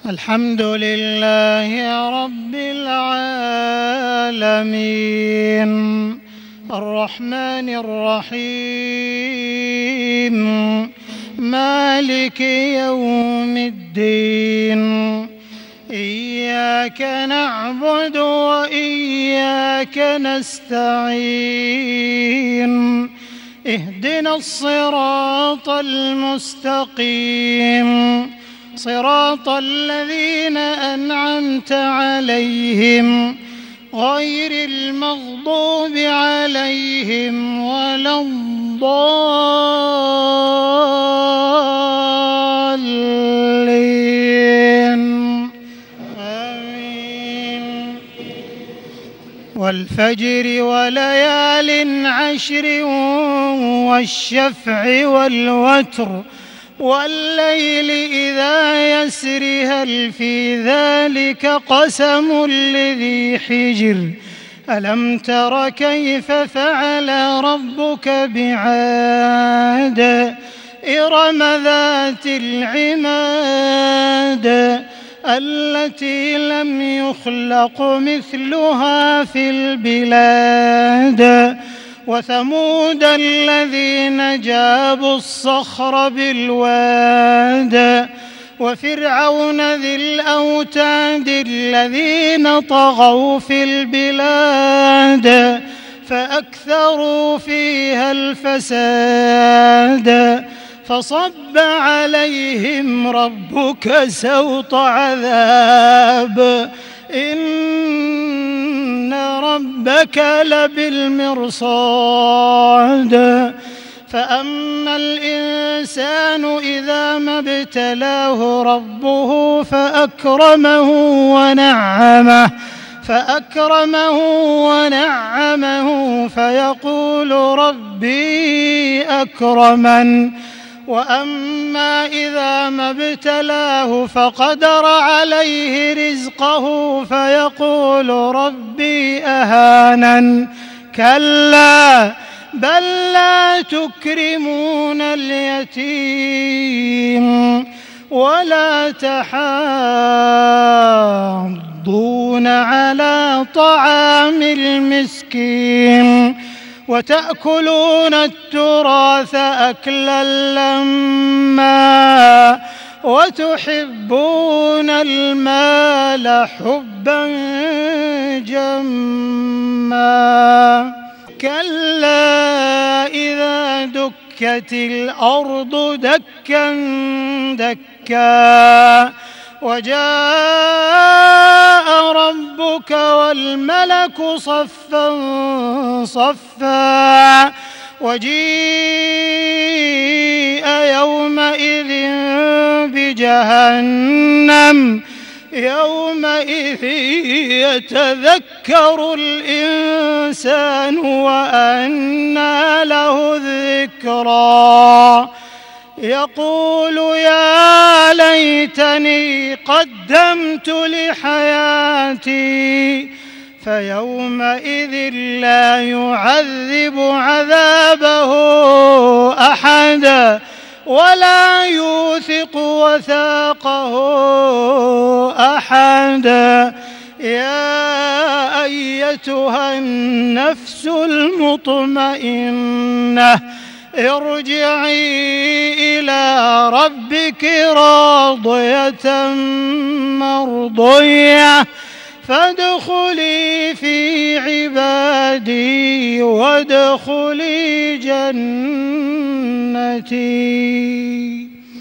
الحمد لله رب العالمين الرحمن الرحيم مالك يوم الدين إياك نعبد وإياك نستعين اهدنا الصراط المستقيم صراط الذين أنعمت عليهم غير المغضوب عليهم ولا الضالين آمين. والفجر وليال عشر والشفع والوتر والليل إذا يسر هل في ذلك قسم لذي حجر ألم تر كيف فعل ربك بعاد إرم ذات العماد التي لم يخلق مثلها في البلاد وثمود الذين جابوا الصخر بالواد وفرعون ذي الأوتاد الذين طغوا في البلاد فأكثروا فيها الفساد فصب عليهم ربك سوط عذاب إن ربك لبالمرصاد فأما الإنسان إذا ما ابتلاه ربه فأكرمه ونعمه فيقول ربي أكرمن وأما إذا ما ابتلاه فقدر عليه رزقه فيقول ربي أهانن كلا بل لا تكرمون اليتيم ولا تحاضون على طعام المسكين وتأكلون التراث أكلا لما وتحبون المال حبا جما كلا إذا دكت الأرض دكا دكا وجاء ربك والملك صفا صفا وجيء يومئذ بجهنم يومئذ يتذكر الإنسان وأنى له الذكرى يقول يا ليتني قدمت لحياتي فيومئذ لا يعذب عذابه أحد ولا يوثق وثاقه أحد يا أيتها النفس المطمئنة ارجعي إلى ربك راضية مرضية فادخلي في عبادي وادخلي جنتي.